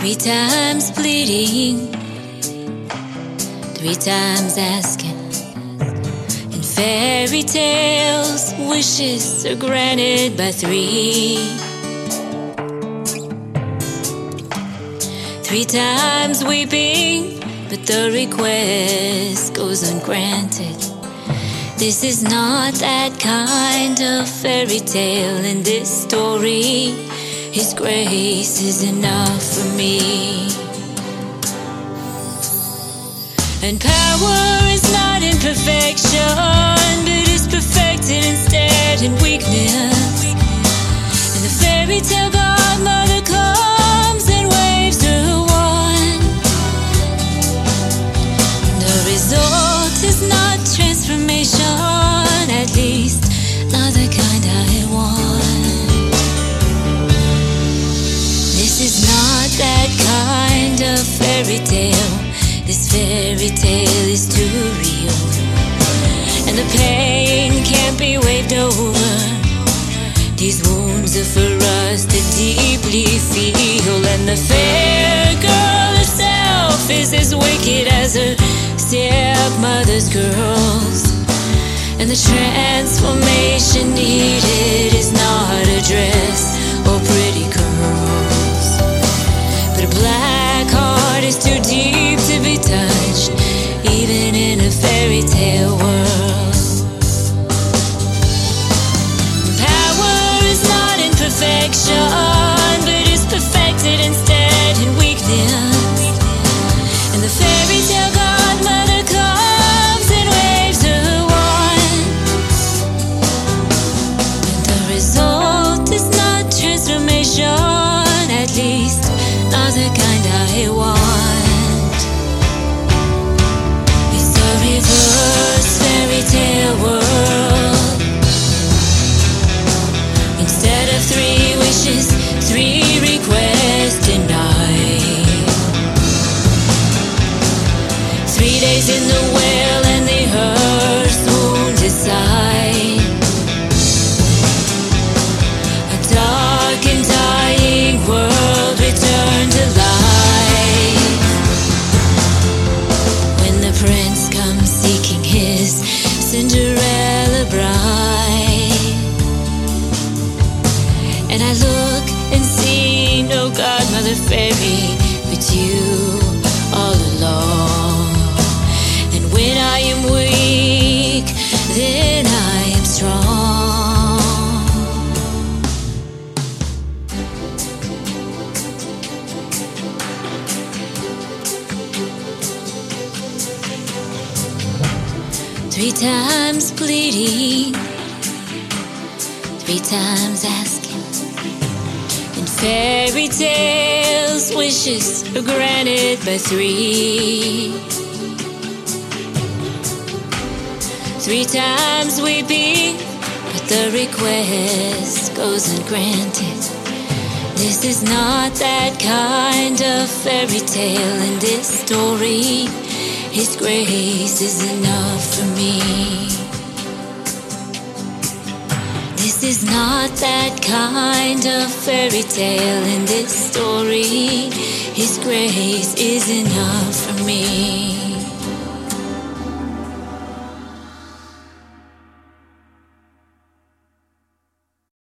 Three times pleading, three times asking. In fairy tales, wishes are granted by three. Three times weeping, but the request goes ungranted. This is not that kind of fairy tale. In this story, His grace is enough for me. And power is not in perfection, but is perfected instead in weakness. And the fairy tale godmother comes and waves her wand. The result is not transformation, at least not the kind I want. This is not that kind of fairy tale. This fairy tale is too real, and the pain can't be waved over. These wounds are for us to deeply feel, and the fair girl herself is as wicked as her stepmother's girls. And the transformation needed is not a dress or pretty curls, but a black heart is too deep to be touched, even in a fairy tale world. Power is not in perfection, but is perfected instead in weakness. And the fairy tale godmother comes and waves her wand. And the result is not transformation, at least not the kind I want. It's a reverse fairy tale world. Instead of three wishes, three requests denied. 3 days in the well and the hearse won't decide. A dark and dying world returned to life. When the prince comes seeking his Cinderella bride, and I look and see no godmother fairy but you all along. And when I am weak, then I am strong. Three times pleading, three times asking. In fairy tales, wishes are granted by three. Three times weeping, but the request goes ungranted. This is not that kind of fairy tale. In this story, His grace is enough for me. This is not that kind of fairy tale. In this story, His grace is enough for me.